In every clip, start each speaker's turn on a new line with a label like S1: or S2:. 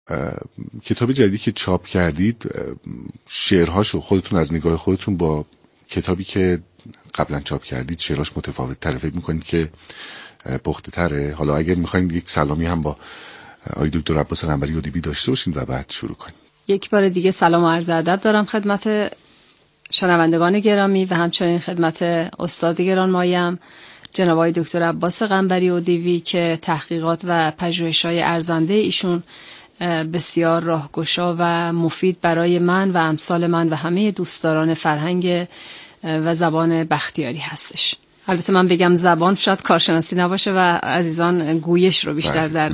S1: کتاب جدیدی که چاپ کردید شعرهاشو خودتون از نگاه خودتون با کتابی که قبلا چاپ کردید شعرهاش متفاوت تره، فکر میکنید که پخته تره؟ حالا اگر میخوایم یک سلامی هم با آقای دکتر عباس قنبری اودیبی داشته باشین و بعد شروع کنیم. یک
S2: بار دیگه سلام و عرض ادب دارم خدمت شنوندگان گرامی و همچنین خدمت استاد گرانمایه‌ام جناب آقای دکتر عباس قنبری اودیبی که تحقیقات و پژوهش‌های ارزنده ایشون بسیار راهگشا و مفید برای من و امثال من و همه دوستداران فرهنگ و زبان بختیاری هستش. البته من بگم زبان شاید کارشناسی نباشه و عزیزان گویش رو بیشتر در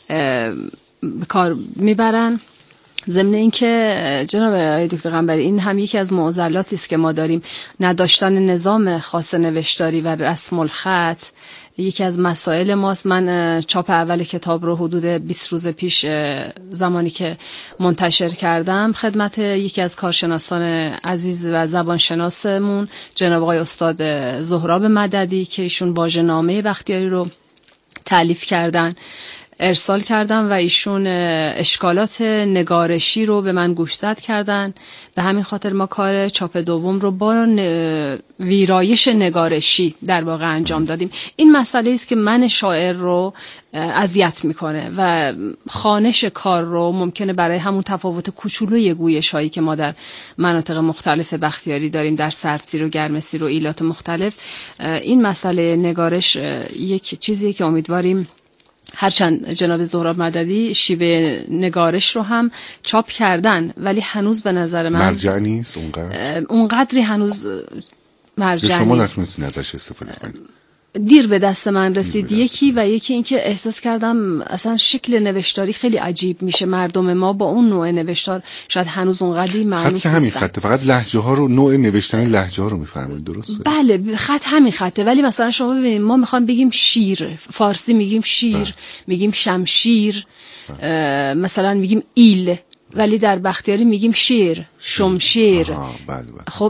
S2: کار میبرن. ضمن این که جناب آقای دکتر قنبری این هم یکی از معضلاتی است که ما داریم، نداشتن نظام خاص نوشتاری و رسم الخط یکی از مسائل ماست. من چاپ اول کتاب رو حدود 20 روز پیش زمانی که منتشر کردم خدمت یکی از کارشناسان عزیز و زبانشناسمون جناب آقای استاد زهراب مددی که ایشون واژه‌نامه بختیاری رو تالیف کردن ارسال کردم و ایشون اشکالات نگارشی رو به من گوشزد کردن. به همین خاطر ما کار چاپ دوم رو با ویرایش نگارشی در واقع انجام دادیم. این مسئله است که من شاعر رو اذیت میکنه و خوانش کار رو ممکنه برای همون تفاوت کوچولوی گویش هایی که ما در مناطق مختلف بختیاری داریم، در سردسیر و گرمسیر و ایلات مختلف، این مسئله نگارش یک چیزیه که امیدواریم هرچند جناب زهراب مددی شیوه نگارش رو هم چاپ کردن ولی هنوز به نظر من
S1: مرجع نیست
S2: اونقدری هنوز مرجع نیست.
S1: شما نتونستین ازش استفاده کنید؟
S2: دیر به دست من رسید. یکی این که احساس کردم اصلا شکل نوشتاری خیلی عجیب میشه. مردم ما با اون نوع نوشتار شاید هنوز اونقدری مانوس نیستن.
S1: خط همین خطه، فقط لهجه ها رو، نوع نوشتن لهجه ها رو میفهمید. درسته؟
S2: بله، خط همین خطه. ولی مثلا شما ببینید ما میخوام بگیم شیر، فارسی میگیم شیر، میگیم شمشیر، مثلا میگیم ایل، ولی در بختیاری میگیم شیر، شمشیر. خب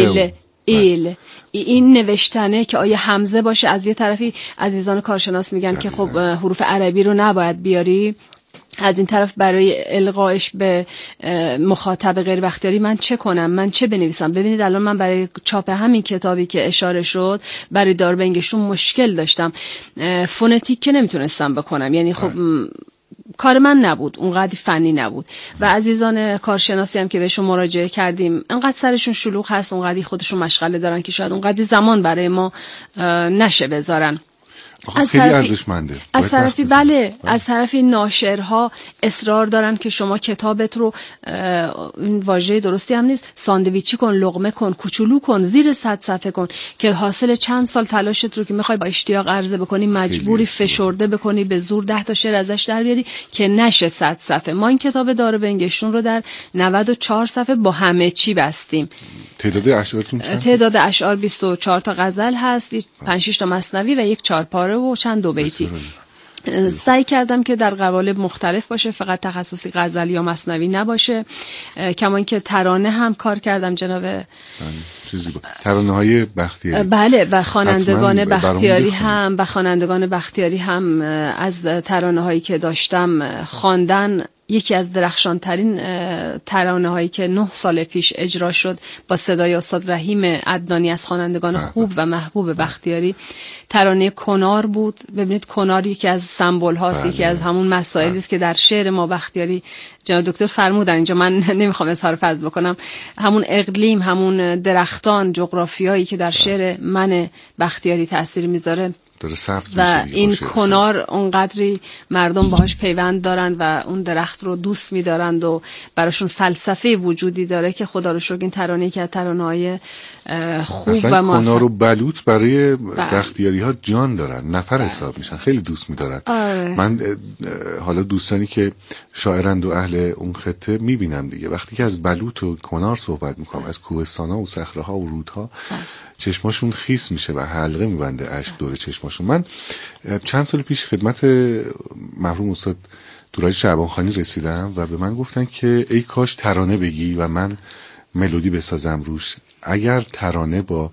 S2: ایل این نوشتنه که آیا همزه باشه. از یه طرفی عزیزان کارشناس میگن که خب حروف عربی رو نباید بیاری، از این طرف برای القایش به مخاطب غیر بختیاری من چه کنم، من چه بنویسم؟ ببینید الان من برای چاپ همین کتابی که اشاره شد برای داربنگشون مشکل داشتم، فونتیک که نمیتونستم بکنم، یعنی خب کار من نبود، اونقدر فنی نبود و عزیزان کارشناسی هم که بهشون مراجعه کردیم انقدر سرشون شلوغ هست، اونقدر خودشون مشغله دارن که شاید اونقدر زمان برای ما نشه بذارن. از طرفی بله، از طرفی ناشرها اصرار دارن که شما کتابت رو، این واژه درستی هم نیست، ساندویچی کن، لقمه کن، کوچولو کن، زیر 100 صفحه کن که حاصل چند سال تلاشت رو که میخوای با اشتیاق عرضه بکنی مجبوری فشرده بکنی به زور 10 تا شعر ازش در بیاری که نشه 100 صفحه. ما این کتاب داره بنگشتون رو در 94 صفحه با همه چی بستیم.
S1: تعداد اشعارتون چند؟
S2: تعداد اشعار 24 تا غزل هست، 5-6 تا مثنوی و یک 4 پاره و چند دو بیتی. سعی کردم که در قوالب مختلف باشه، فقط تخصصی غزل یا مثنوی نباشه. کما اینکه ترانه هم کار کردم جناب
S1: ترانه‌های بختیاری.
S2: بله، و خوانندگان بختیاری هم از ترانه‌هایی که داشتم خواندن. یکی از درخشانترین ترانه هایی که 9 سال پیش اجرا شد با صدای استاد رحیم عدنانی از خوانندگان خوب و محبوب بختیاری ترانه کنار بود. ببینید کنار یکی از سمبل هاست، یکی از همون مسائلی است که در شعر ما بختیاری جناب دکتر فرمودن، اینجا من نمیخوام اظهار فضل بکنم، همون اقلیم، همون درختان، جغرافیایی که در شعر من بختیاری تأثیر میذاره و این کنار اونقدری مردم باهاش پیوند دارن و اون درخت رو دوست می‌دارند و براشون فلسفه وجودی داره که خدا رو شکر این ترانه‌ای که ترانه‌های خوب و موفق.
S1: کنار و بلوط برای بختیاری‌ها جان دارن، نفر حساب میشن، خیلی دوست می‌دارن. من حالا دوستانی که شاعرند و اهل اون خطه می‌بینم دیگه، وقتی که از بلوط و کنار صحبت می‌کنم، از کوهستان‌ها و صخره‌ها و رودها، چشماشون خیس میشه و حلقه میبنده اشک دور چشماشون. من چند سال پیش خدمت مرحوم استاد دورای شعبانخانی رسیدم و به من گفتن که ای کاش ترانه بگی و من ملودی بسازم روش. اگر ترانه با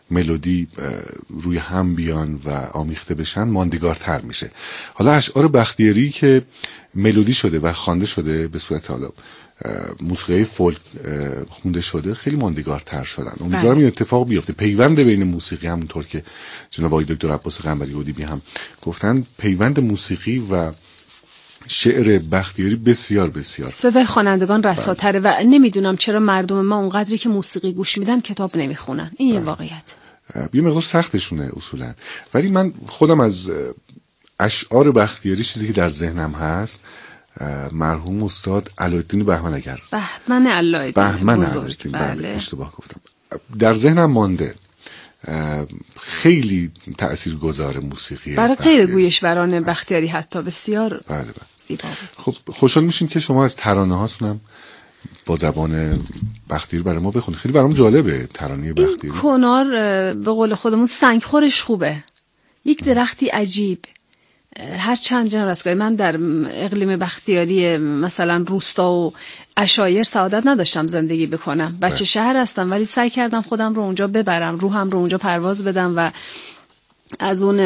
S1: ملودی روی هم بیان و آمیخته بشن ماندگارتر میشه. حالا اشعار بختیاری که ملودی شده و خوانده شده به صورت حالا موسیقی فولک خونده شده خیلی ماندگارتر شدن. امیدوارم این اتفاق بیفته. پیوند بین موسیقی، همونطور که جناب آقای دکتر عباس قنبری اودیبی هم گفتن، پیوند موسیقی و شعر بختیاری بسیار بسیار
S2: صدای خوانندگان رساتره و نمیدونم چرا مردم ما اونقدری که موسیقی گوش میدن کتاب نمیخونن. این یه واقعیت.
S1: یه مقدار سختشونه اصولا. ولی من خودم از اشعار بختیاری چیزی که در ذهنم هست، مرحوم استاد علایالدین بهمنگر.
S2: بهمن علایالدین،
S1: بله اشتباه گفتم. در ذهنم مانده. خیلی تأثیرگذار موسیقی
S2: برای غیر گویشوران بختیاری حتی بسیار
S1: بله.
S2: زیبا.
S1: خب خوشحال میشیم که شما از ترانه هاتون هم با زبان بختیاری برای ما بخونید. خیلی برام جالبه ترانه بختیاری.
S2: کنار به قول خودمون سنگخورش خوبه. یک درختی عجیب. هر چند جناب رستگاری من در اقلیم بختیاری مثلا روستا و عشایر سعادت نداشتم زندگی بکنم. بچه شهر هستم ولی سعی کردم خودم رو اونجا ببرم، روحم رو اونجا پرواز بدم و از اون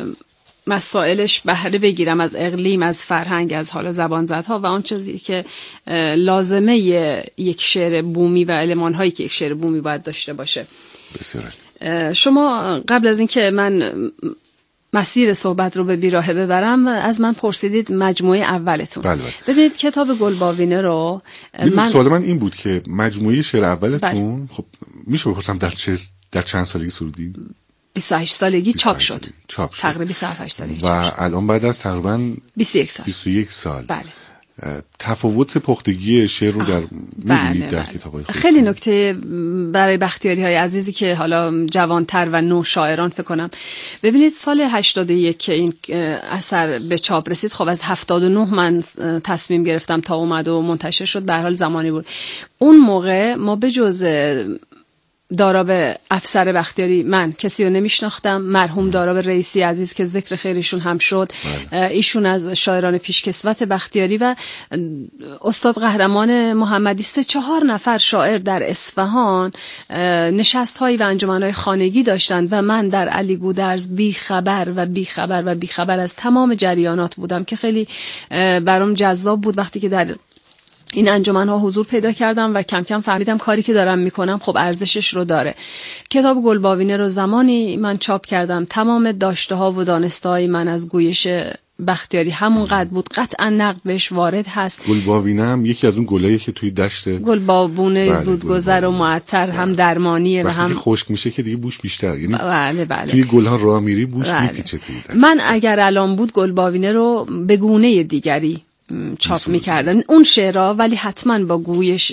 S2: مسائلش بهره بگیرم، از اقلیم، از فرهنگ، از حال زبانزدها و آن چیزی که لازمه یک شعر بومی و المان‌هایی که یک شعر بومی باید داشته باشه.
S1: بسیار.
S2: شما قبل از اینکه من مسیر صحبت رو به بیراهه ببرم از من پرسیدید مجموعه اولتون.
S1: بله.
S2: ببینید کتاب گلباوینه رو
S1: سوال من این بود که مجموعه شعر اولتون خب میشه بپرسم در چند سالگی سرودی؟
S2: 28 سالگی چاپ شد. تقریبا 28 سالگی
S1: و الان بعد از تقریبا
S2: 21
S1: سال.
S2: بله.
S1: تفاوت پختگی شعر رو در می‌بینید در کتاب‌های خودتون.
S2: خیلی نکته برای بختیاری‌های عزیزی که حالا جوانتر و نو شاعران فکر کنم. ببینید سال 81 که این اثر به چاپ رسید، خب از 79 من تصمیم گرفتم تا اومد و منتشر شد، به هر حال زمانی بود. اون موقع ما به جز داراب افسر بختیاری من کسی رو نمیشناختم. مرحوم داراب رئیسی عزیز که ذکر خیرشون هم شد، ایشون از شاعران پیشکسوت بختیاری و استاد قهرمان محمدی 3-4 نفر شاعر در اصفهان نشست‌هایی و انجمن‌های خانگی داشتند و من در علی گودرز بی خبر از تمام جریانات بودم که خیلی برام جذاب بود. وقتی که در این انجمن‌ها حضور پیدا کردم و کم کم فهمیدم کاری که دارم میکنم خب ارزشش رو داره. کتاب گلباوینه رو زمانی من چاپ کردم تمام داشته‌ها و دانسته‌های من از گویش بختیاری همونقدر بود، قطعا نقد بهش وارد هست.
S1: گلباوینه هم یکی از اون گلایی که توی دشت
S2: گلبابونه زودگذر و معطر هم درمانیه و هم
S1: خشک میشه که دیگه بوش بیشتر، یعنی
S2: بله.
S1: توی گلها راه میری بوش میپیچه.
S2: من اگر الان بود گلباوینه رو به گونه دیگری چاپ میکردن اون شعرها، ولی حتما با گویش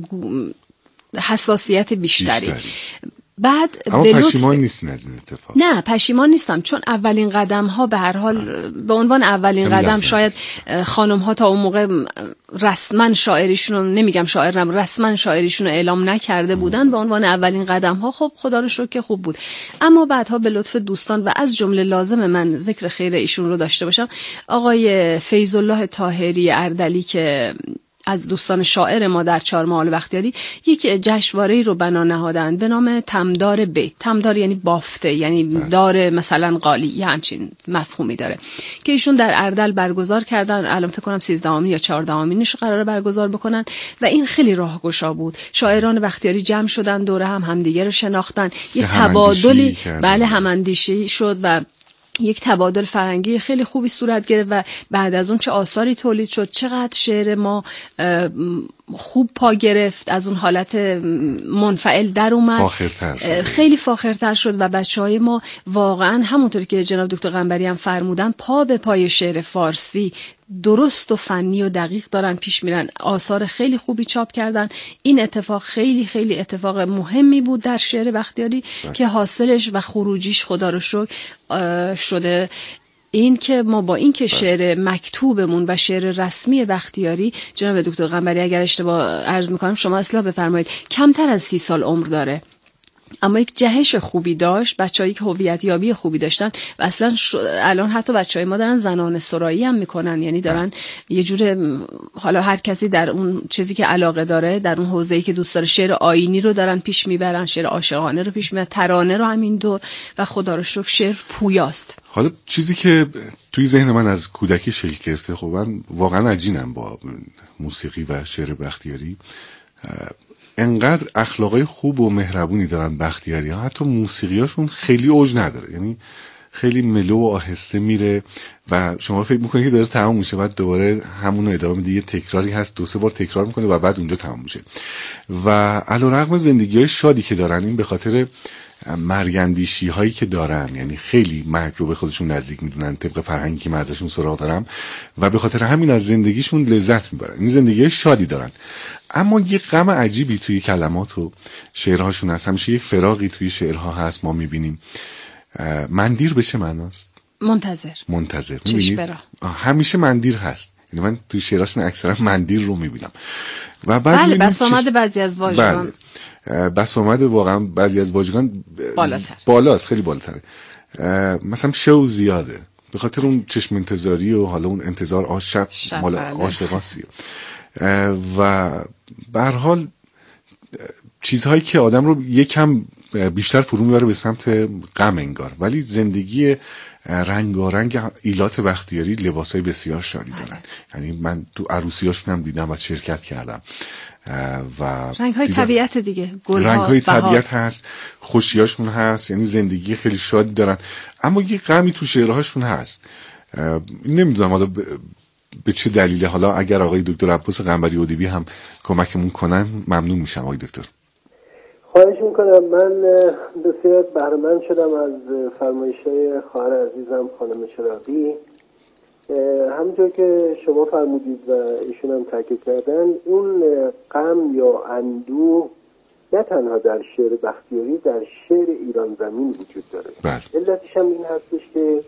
S2: حساسیت بیشتری. بعد
S1: اما پشیمان نیستین از این اتفاق؟
S2: نه پشیمان نیستم، چون اولین قدم ها به هر حال به عنوان اولین قدم شاید خانم ها تا اون موقع رسما شاعریشون رو، نمیگم شاعرم، رسما شاعریشون رو اعلام نکرده بودن، به عنوان اولین قدم ها خب خدا رو شکر که خوب بود. اما بعدها به لطف دوستان و از جمله لازم من ذکر خیر ایشون رو داشته باشم، آقای فیض الله طاهری اردلی که از دوستان شاعر ما در چهارمحال بختیاری یک جشنواره‌ای رو بنا نهادند به نام تمدار بیت. تمدار یعنی بافته، یعنی دار مثلا قالی، یه همچین مفهومی داره که ایشون در اردل برگزار کردن. الان فکر کنم 13 یا 14 قراره برگزار بکنن و این خیلی راهگشا بود. شاعران بختیاری جمع شدن دور همدیگه رو شناختن، یه تبادلی هماندیشی شد و یک تبادل فرهنگی خیلی خوبی صورت گرفت و بعد از اون چه آثاری تولید شد، چقدر شعر ما خوب پا گرفت، از اون حالت منفعل در اومد، خیلی فاخرتر شد و بچهای ما واقعا همونطوری که جناب دکتر قنبری هم فرمودن پا به پای شعر فارسی درست و فنی و دقیق دارن پیش میرن. آثار خیلی خوبی چاپ کردن. این اتفاق خیلی خیلی اتفاق مهمی بود در شعر بختیاری که حاصلش و خروجیش خدا رو شکر شده. این که ما با این که شعر مکتوبمون و شعر رسمی بختیاری، جناب دکتر قنبری اگر اشتباه عرض میکنم شما اصلاح بفرمایید، کمتر از 30 سال عمر داره. اما یک جهش خوبی داشت، بچه‌ای که هویت یابی خوبی داشتن و اصلا الان حتی بچه‌های ما دارن زنان سرایی هم میکنن، یعنی دارن یه جور، حالا هر کسی در اون چیزی که علاقه داره، در اون حوزه‌ای که دوست داره، شعر آیینی رو دارن پیش میبرن، شعر عاشقانه رو پیش میبرن، ترانه رو همین دور، و خدا رو شکر شعر پویاست.
S1: حالا چیزی که توی ذهن من از کودکی شکل گرفته، خب من واقعا عجینم با موسیقی و شعر بختیاری، انقدر اخلاقای خوب و مهربونی دارن بختیاری ها، حتی موسیقیاشون خیلی اوج نداره، یعنی خیلی ملو و آهسته میره و شما فکر میکنید که داره تمام میشه، بعد دوباره همون رو ادامه میده، یه تکراری هست، 2-3 بار تکرار میکنه و بعد اونجا تمام میشه. و علیرغم زندگی‌های شادی که دارن، این به خاطر مرگندیشی هایی که دارن، یعنی خیلی مرگ رو به خودشون نزدیک میدونن طبق فرهنگی که من ازشون سراغ دارم، و به خاطر همین از زندگیشون لذت میبرن، این زندگی شادی دارن. اما یه غم عجیبی توی کلمات و شعرهاشون هست، همیشه یک فراقی توی شعرها هست. ما میبینیم مندیر به چه معناست؟ منتظر میبینید همیشه مندیر هست، یعنی من توی شعرهاشون اکثرا مندیر رو میبینم. و بعد
S2: بله، بس آمد بعضی از واژگان،
S1: بس آمد واقعا بعضی از واژگان بالاست، خیلی بالاتره. مثلا شو زیاده به خاطر اون چشم انتظاری و حالا اون انتظار شب مال عاشقاسی و به هر حال چیزهایی که آدم رو یکم بیشتر فرو میبره به سمت غم انگار. ولی زندگی رنگارنگ ایلات بختیاری لباسای بسیار شادی دارن، یعنی من تو عروسیاشون هم دیدم و شرکت کردم و
S2: رنگ‌های طبیعت دیگه، گل‌ها،
S1: رنگ‌های طبیعت هست، خوشیاشون هست، یعنی زندگی خیلی شادی دارن. اما یه غمی تو شعرهاشون هست، نمیدونم حالا به چه دلیله. حالا اگر آقای دکتر عباس قنبری اودیبی هم کمکمون کنن ممنون میشم. آقای دکتر
S3: خواهش میکنم. من بسیار بهره‌مند شدم از فرمایش‌های خواهر عزیزم خانم چراغی. همونطور که شما فرمودید و ایشون هم تاکید کردن، اون غم یا اندوه نه تنها در شعر بختیاری، در شعر ایران زمین وجود داره. علتش هم این هستش که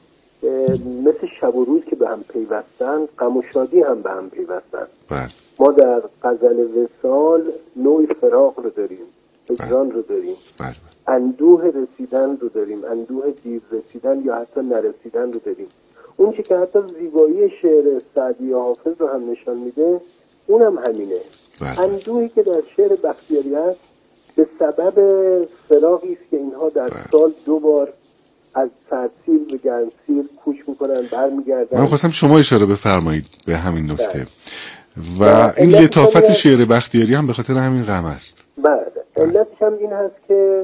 S3: مثل شب و روز که به هم پیوستن، غم و شادی هم به هم پیوستن. ما در غزل وصال نوع فراق رو داریم، هجران رو داریم، اندوه رسیدن رو داریم، اندوه دیر رسیدن یا حتی نرسیدن رو داریم. اون چی که حتی زیبایی شعر سعدی حافظ رو هم نشان میده، اونم همینه. اندوهی که در شعر بختیاری هست به سبب فراقی است که اینها در سال 2 بار از سردسیر به گرمسیر کوچ میکنن، برمیگردن.
S1: من خواستم شما اشاره بفرمایید به همین نکته و این لطافت شعر بختیاری هم به خاطر همین غم است.
S3: بله، علتش هم این هست که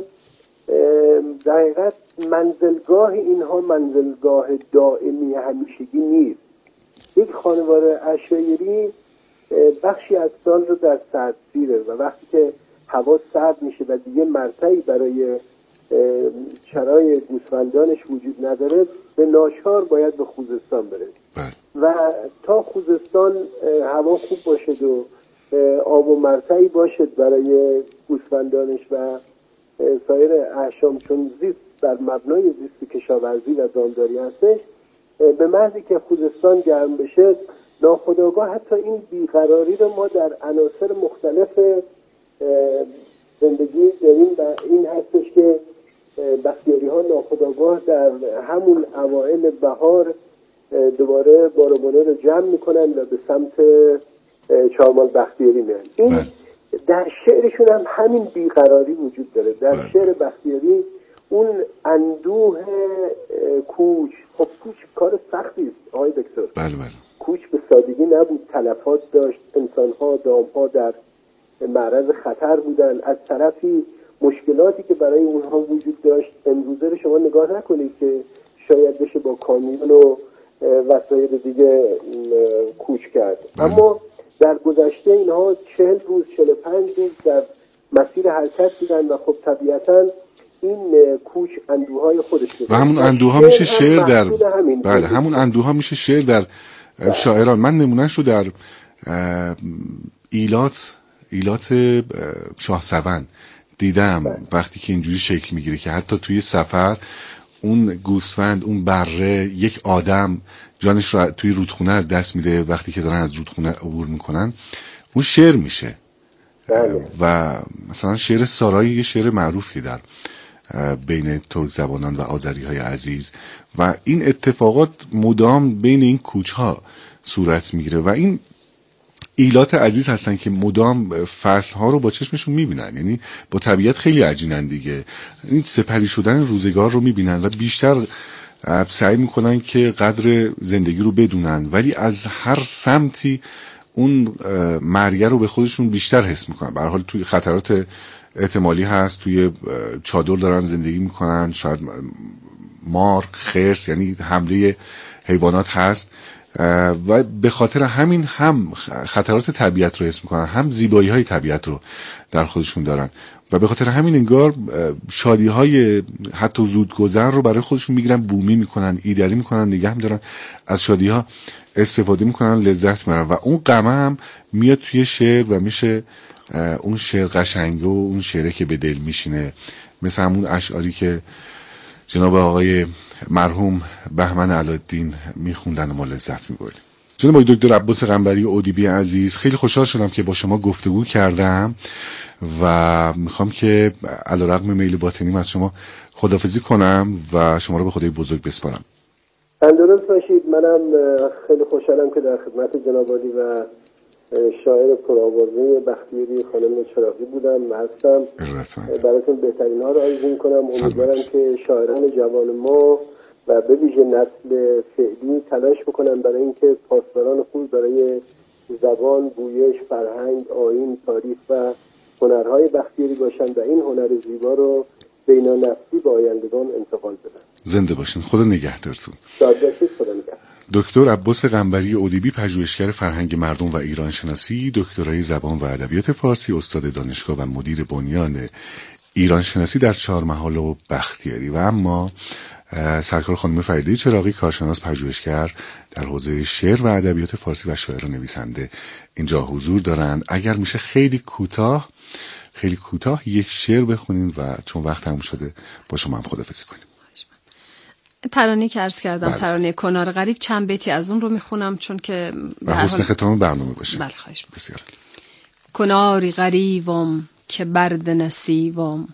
S3: در حقیقت منزلگاه اینها منزلگاه دائمی همیشگی نیست. یک خانواده عشایری بخشی از سال رو در سردسیره و وقتی که هوا سرد میشه و دیگه مرتعی برای چرای گوسفندانش وجود نداره، به ناچار باید به خوزستان بره و تا خوزستان هوا خوب باشد و آب و مرتعی باشد برای گوسفندانش و سایر احشام، چون زیست بر مبنای زیست کشاورزی و دامداری هستش، به محضی که خوزستان گرم بشه ناخودآگاه حتی این بیقراری رو ما در عناصر مختلف زندگی داریم و این هستش که بختیاری ها ناخودآگاه در همون اوائل بهار دوباره بارابانه رو جمع میکنن و به سمت چهارمال بختیاری میرن. این در شعرشون هم همین بیقراری وجود داره. در شعر بختیاری اون اندوه کوچ، خب کوچ کار سختی است آقای دکتر. کوچ به سادگی نبود، تلفات داشت، انسانها دامها در معرض خطر بودن. از طرفی مشکلاتی که برای اونها وجود داشت، امروزه رو شما نگاه نکنید که شاید بشه با کامیون و وسایل دیگه کوچ کرد، اما در گذشته اینها 40 روز 45 روز در مسیر حرکت بودن و خب طبیعتا این کوچ اندوهای خودش داره
S1: و همون اندوها میشه شعر در همون اندوها میشه شعر در شاعران. من نمونهش رو در ایلات شاهسوند دیدم وقتی که اینجوری شکل میگیره که حتی توی سفر اون گوسفند، اون بره، یک آدم جانش رو توی رودخونه از دست میده وقتی که دارن از رودخونه عبور میکنن. اون شعر میشه، و مثلا شعر سارایی یه شعر معروفی در بین ترک زبانان و آذری های عزیز و این اتفاقات مدام بین این کوچها صورت میگیره و این ایلات عزیز هستن که مدام فصل ها رو با چشمشون میبینن، یعنی با طبیعت خیلی عجینن دیگه، این سپری شدن روزگار رو میبینن و بیشتر سعی میکنن که قدر زندگی رو بدونن، ولی از هر سمتی اون مرگه رو به خودشون بیشتر حس میکنن. به هر حال توی خطرات احتمالی هست، توی چادر دارن زندگی میکنن، شاید مار، خرس، یعنی حمله حیوانات هست و به خاطر همین هم خطرات طبیعت رو حس میکنن، هم زیبایی های طبیعت رو در خودشون دارن و به خاطر همین انگار شادی های حتی زودگذر رو برای خودشون میگیرن، بومی میکنن، ایدری میکنن، نگه میدارن، از شادی ها استفاده میکنن، لذت میبرن و اون غم هم میاد توی شعر و میشه اون شعر قشنگه و اون شعره که به دل میشینه، مثل همون اشعاری که جناب آقای مرحوم بهمن علالدین میخوندن و ما لذت میبردیم. جناب آقای دکتر عباس قنبری اودیبی عزیز، خیلی خوشحال شدم که با شما گفتگو کردم و میخوام که علیرغم میل باطنیم از شما خداحافظی کنم و شما رو به خدای بزرگ بسپارم.
S3: درست باشید. منم خیلی خوشحالم که در خدمت جناب عالی و شاعر پرآوازه بختیاری خانم چراغی بودم و هستم. براتون بهترین ها رو آرزو میکنم. امیدوارم که شاعران جوان ما و به ویژه نسل فعلی تلاش بکنن برای اینکه پاسداران خوب برای زبان، گویش، فرهنگ، آیین، تاریخ و هنرهای بختیاری باشن و این هنر زیبا رو بین‌النسلی به آیندگان انتقال بدن.
S1: زنده باشین. خدا نگهدارتون.
S3: شاد باشید. خدا نگهدار.
S1: دکتر عباس قنبری اودیبی، پژوهشگر فرهنگ مردم و ایران شناسی، دکترای زبان و ادبیات فارسی، استاد دانشگاه و مدیر بنیان ایران شناسی در چهارمحال و بختیاری و اما سرکار خانم فریده چراغی، کارشناس پژوهشگر در حوزه شعر و ادبیات فارسی و شاعر و نویسنده اینجا حضور دارند. اگر میشه خیلی کوتاه یک شعر بخونین و چون وقت تموم شده با شما هم خداحافظی کنیم.
S2: ترانه‌ای که عرض کردم، ترانه کنار غریب، چند بیتی از اون رو میخونم چون که
S1: به حسن ختام برنامه باشه.
S2: بله خواهش می‌کنم.
S1: بسیار.
S2: کناری غریبم که برد نصیبم،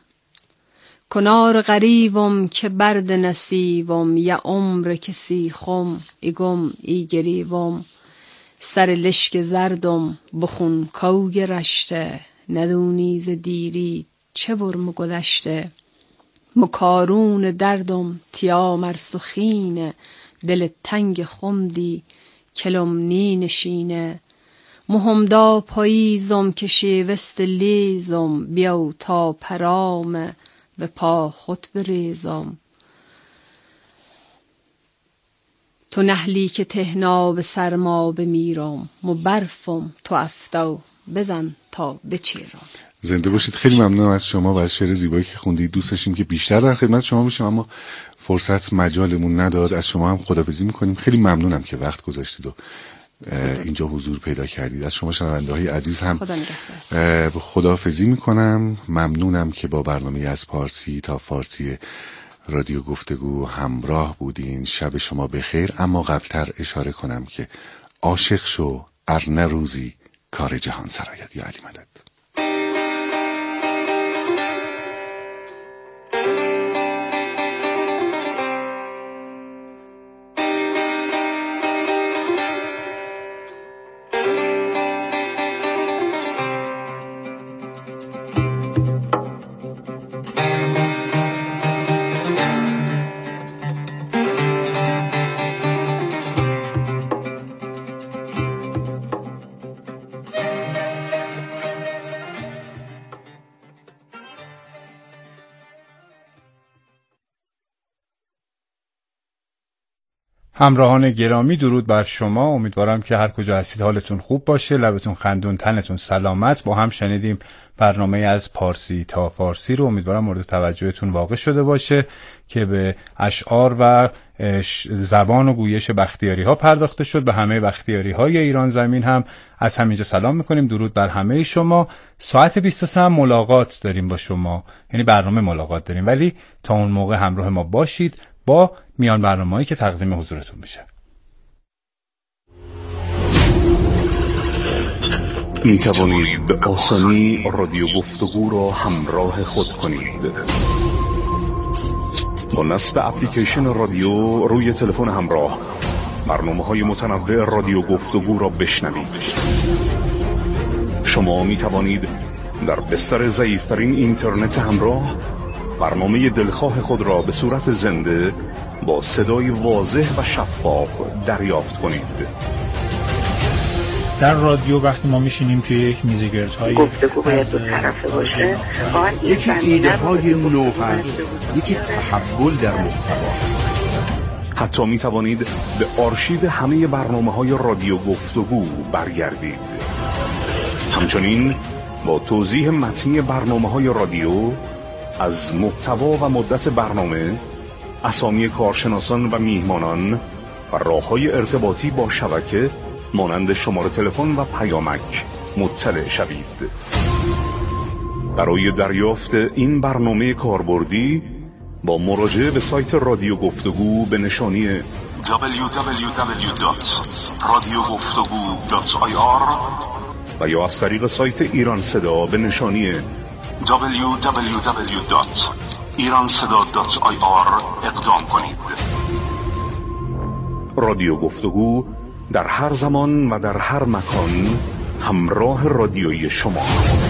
S2: کنار غریبم که برد نصیبم، یا عمر کسی خم ایگم ای گریبم، سر لشک زردم بخون کوگ رشته، ندونی ز دیری چه برم گذشته، مکارون دردم تیا مرسخینه، دل تنگ خمدی کلم نی نشینه، مهمدا پاییزم که شیوست لیزم، بیاو تا پرام به پا خود بریزم، تو نحلی که تهنا به سرما بمیرم، مو برفم تو افتو بزن تا بچیرم.
S1: زنده باشید. خیلی ممنونم از شما و از شعر زیبایی که خوندید. دوست داشتیم که بیشتر در خدمت شما باشیم اما فرصت مجالمون نداد. از شما هم خداحافظی میکنیم. خیلی ممنونم که وقت گذاشتید و اینجا حضور پیدا کردید. از شما شنونده های عزیز هم خداحافظی میکنم. ممنونم که با برنامه از پارسی تا فارسی رادیو گفتگو همراه بودین. شب شما بخیر. اما قبلتر اشاره کنم که عاشق شو ارنه روزی کار جهان سراید. یا علی مدد.
S4: همراهان گرامی، درود بر شما. امیدوارم که هر کجا هستید حالتون خوب باشه، لبتون خندون، تنتون سلامت. با هم شنیدیم برنامه از پارسی تا فارسی رو. امیدوارم مورد توجهتون واقع شده باشه که به اشعار و زبان و گویش بختیاری ها پرداخته شد. به همه بختیاری های ایران زمین هم از همینجا سلام میکنیم. درود بر همه شما. ساعت 23 هم ملاقات داریم با شما، یعنی برنامه ملاقات داریم، ولی تا اون موقع همراه ما باشید با میان برنامه‌ای که تقدیم حضورتون میشه.
S5: می توانید به آسانی رادیو گفتگو را همراه خود کنید. با نصب اپلیکیشن رادیو روی تلفن همراه برنامه‌های متنوع رادیو گفتگو را بشنوید. شما می توانید در بستر ضعیف‌ترین اینترنت همراه برنامه دلخواه خود را به صورت زنده با صدای واضح و شفاف دریافت کنید.
S6: در رادیو وقتی ما میشینیم توی یک میز گردهای
S7: گفتگو باید دو طرفه باشه،
S8: یکی ایده های نو هست، یکی تحول در محتوا.
S5: حتی می توانید به آرشیو همه برنامه‌های رادیو گفتگو برگردید. همچنین با توضیح متنی برنامه‌های رادیو از محتوا و مدت برنامه، اسامی کارشناسان و میهمانان و راه‌های ارتباطی با شبکه مانند شماره تلفن و پیامک مطلع شوید. برای دریافت این برنامه کاربردی با مراجعه به سایت رادیو گفتگو به نشانی www.radiogoftagoo.ir و یا از طریق سایت ایران صدا به نشانی www.iranseda.ir اقدام کنید. رادیو گفتگو در هر زمان و در هر مکان همراه رادیویی شما.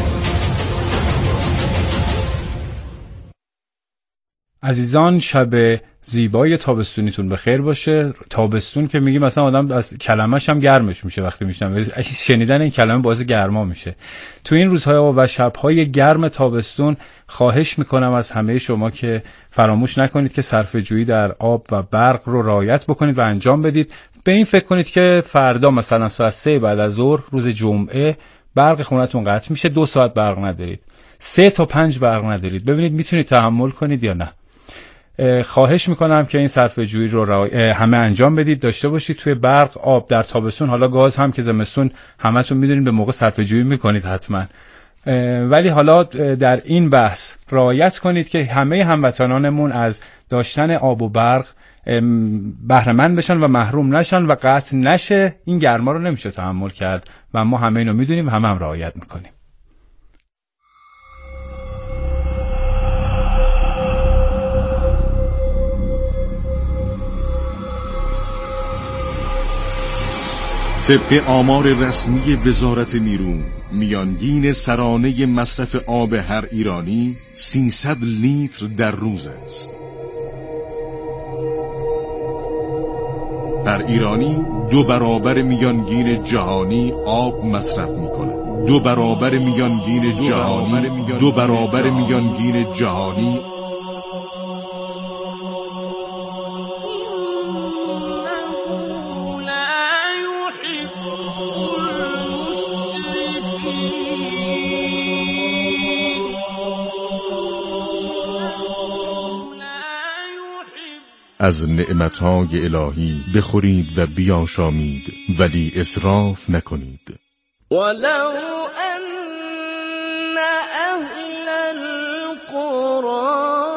S4: عزیزان، شب زیبای تابستونیتون بخیر باشه. تابستون که میگیم مثلا آدم از کلمه‌ش هم گرمش میشه وقتی میشنم، شنیدن این کلمه باعث گرما میشه. تو این روزهای و شب‌های گرم تابستون خواهش میکنم از همه شما که فراموش نکنید که صرفه‌جویی در آب و برق رو رعایت بکنید و انجام بدید. به این فکر کنید که فردا مثلا ساعت 3 بعد از ظهر روز جمعه برق خونتون قطع میشه، 2 ساعت برق ندارید، 3 تا 5 برق ندارید. ببینید میتونید تحمل کنید یا نه. خواهش میکنم که این صرفه‌جویی رو همه انجام بدید، داشته باشید. توی برق، آب در تابستون، حالا گاز هم که زمستون همتون میدونید به موقع صرفه‌جویی میکنید حتما، ولی حالا در این بحث رعایت کنید که همه هموطنانمون از داشتن آب و برق بهره مند بشن و محروم نشن و قطع نشه. این گرما رو نمیشه تحمل کرد و ما همه اینو میدونیم و هم رعایت میکنیم.
S9: طبق آمار رسمی وزارت نیرو، میانگین سرانه مصرف آب هر ایرانی 300 لیتر در روز است. هر ایرانی 2 برابر میانگین جهانی آب مصرف می‌کند. 2 برابر میانگین جهانی 2 برابر میانگین جهانی. از نعمتهای الهی بخورید و بیاشامید، ولی اسراف نکنید.
S10: ولو ان اهل القرى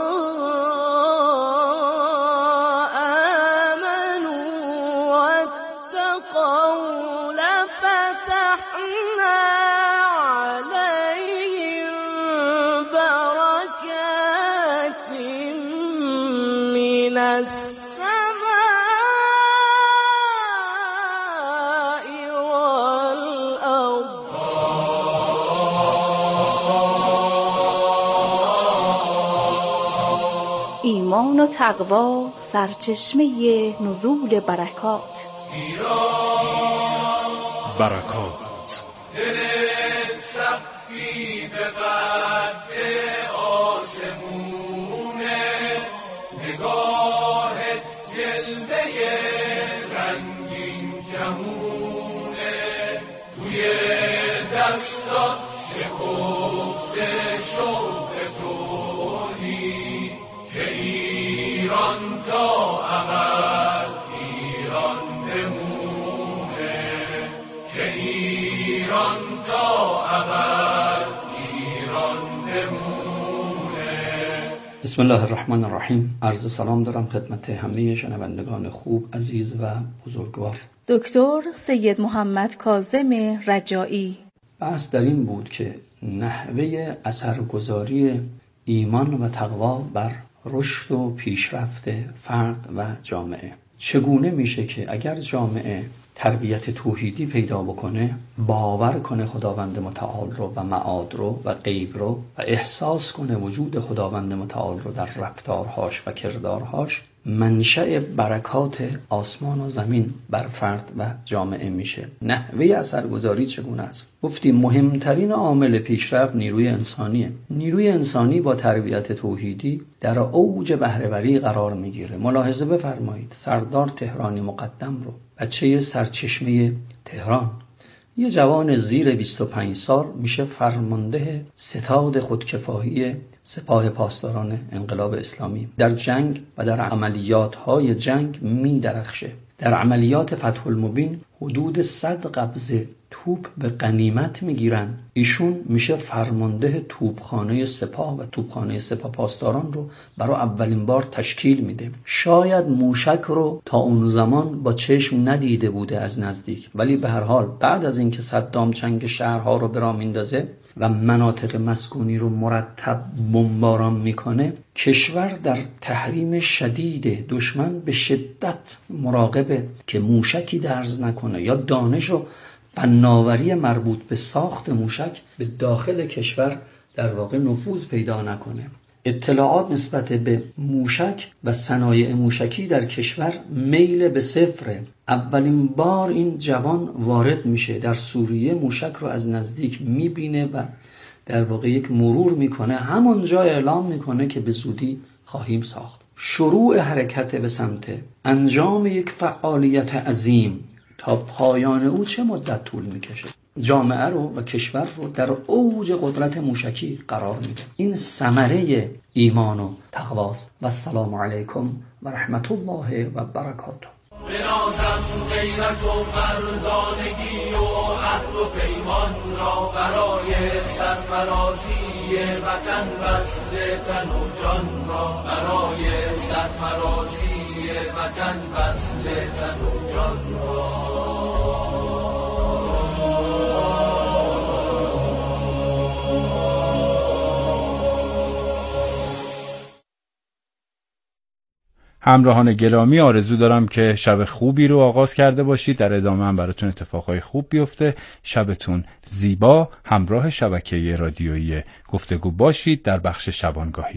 S10: آمنوا واتقوا لفتحنا عليهم بركات من السماء والأرض.
S11: ایمان و تقوا سرچشمه نزول برکات.
S9: برکات
S12: دلت سقفی به قد آسمونه، نگاهت جلوه رنگین کمونه، توی دستات شکفته شوق تولی که ایران تا ابد ایران بمونه، که ایران تا ابد ایران بمونه.
S13: بسم الله الرحمن الرحیم. عرض سلام دارم خدمت همه شنوندگان خوب، عزیز و بزرگوار.
S11: دکتر سید محمد کاظم رجایی.
S13: بحث در این بود که نحوه اثرگذاری ایمان و تقوا بر رشد و پیشرفت فرد و جامعه. چگونه میشه که اگر جامعه تربیت توحیدی پیدا بکنه، باور کنه خداوند متعال رو و معاد رو و غیب رو و احساس کنه وجود خداوند متعال رو در رفتارهاش و کردارهاش، منشأ برکات آسمان و زمین بر فرد و جامعه میشه. نحوه اثرگذاری چگونه است؟ گفتیم مهمترین عامل پیشرفت نیروی انسانیه. نیروی انسانی با تربیت توحیدی در اوج بهره‌وری قرار میگیره. ملاحظه بفرمایید سردار تهرانی مقدم رو، بچه سرچشمه تهران، یه جوان زیر 25 سال میشه فرمانده ستاد خودکفایی سپاه پاسداران انقلاب اسلامی. در جنگ و در عملیات‌های جنگ می‌درخشه. در عملیات فتح المبین حدود 100 قبضه توپ به غنیمت میگیرن. ایشون میشه فرمانده توپخانه سپاه و توپخانه سپاه پاسداران رو برای اولین بار تشکیل میده. شاید موشک رو تا اون زمان با چشم ندیده بوده از نزدیک، ولی به هر حال بعد از اینکه صدام چنگ شهرها رو به راه میندازه و مناطق مسکونی رو مرتب بمباران میکنه، کشور در تحریم شدید دشمن به شدت مراقبه که موشکی درز نکنه یا دانش و فناوری مربوط به ساخت موشک به داخل کشور در واقع نفوذ پیدا نکنه. اطلاعات نسبت به موشک و صنایع موشکی در کشور میل به صفره. اولین بار این جوان وارد میشه در سوریه، موشک رو از نزدیک میبینه و در واقع یک مرور میکنه، همونجا اعلام میکنه که به زودی خواهیم ساخت. شروع حرکت به سمت انجام یک فعالیت عظیم تا پایان او چه مدت طول میکشه؟ جامعه رو و کشور رو در اوج قدرت موشکی قرار میده. این ثمره ایمان و تقواست. و السلام علیکم و رحمت الله و برکاته.
S12: بنازم غیرت و مردانگی و عهد و پیمان را برای سرفرازی وطن، بذل تن و جان را برای سرفرازی وطن، بذل تن و جان را.
S4: همراهان گرامی، آرزو دارم که شب خوبی رو آغاز کرده باشید. در ادامه هم براتون اتفاقای خوب بیفته. شبتون زیبا. همراه شبکه رادیویی گفتگو باشید در بخش شبانگاهی.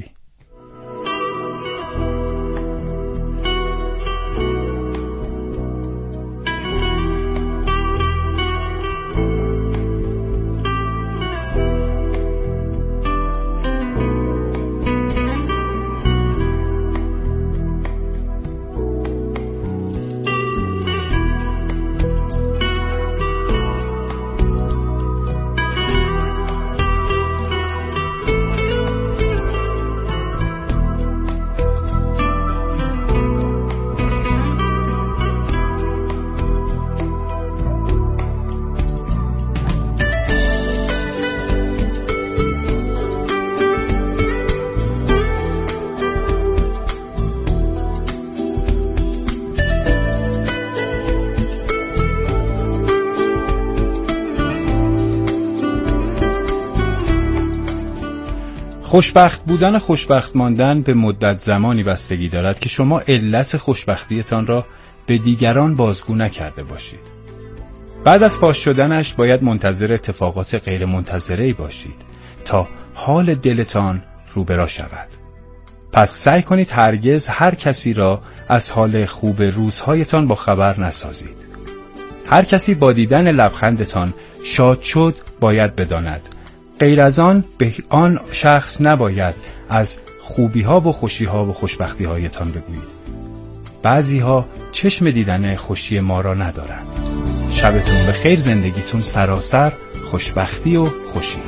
S4: خوشبخت بودن، خوشبخت ماندن به مدت زمانی بستگی دارد که شما علت خوشبختیتان را به دیگران بازگو نکرده باشید. بعد از فاش شدنش باید منتظر اتفاقات غیر منتظره‌ای باشید تا حال دلتان رو به راه شود. پس سعی کنید هرگز هر کسی را از حال خوب روزهایتان با خبر نسازید. هر کسی با دیدن لبخندتان شاد شد باید بداند غیر از آن به آن شخص نباید از خوبی‌ها و خوشی‌ها و خوشبختی‌هایتان بگویید. بعضی‌ها چشم دیدن خوشی ما را ندارند. شبتون بخیر، زندگیتون سراسر خوشبختی و خوشی.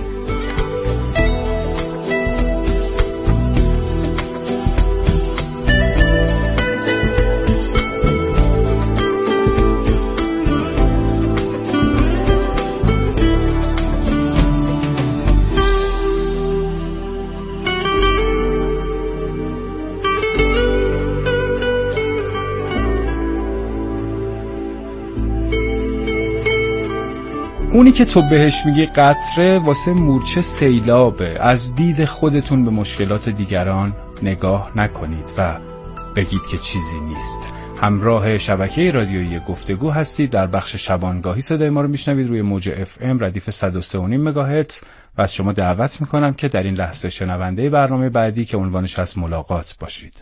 S4: اونی که تو بهش میگی قطره واسه مورچه سیلابه. از دید خودتون به مشکلات دیگران نگاه نکنید و بگید که چیزی نیست. همراه شبکه رادیویی گفتگو هستید. در بخش شبانگاهی صدای ما رو میشنوید روی موج FM ردیف 103.5 مگاهرتز و از شما دعوت میکنم که در این لحظه شنونده برنامه بعدی که عنوانش هست ملاقات باشید.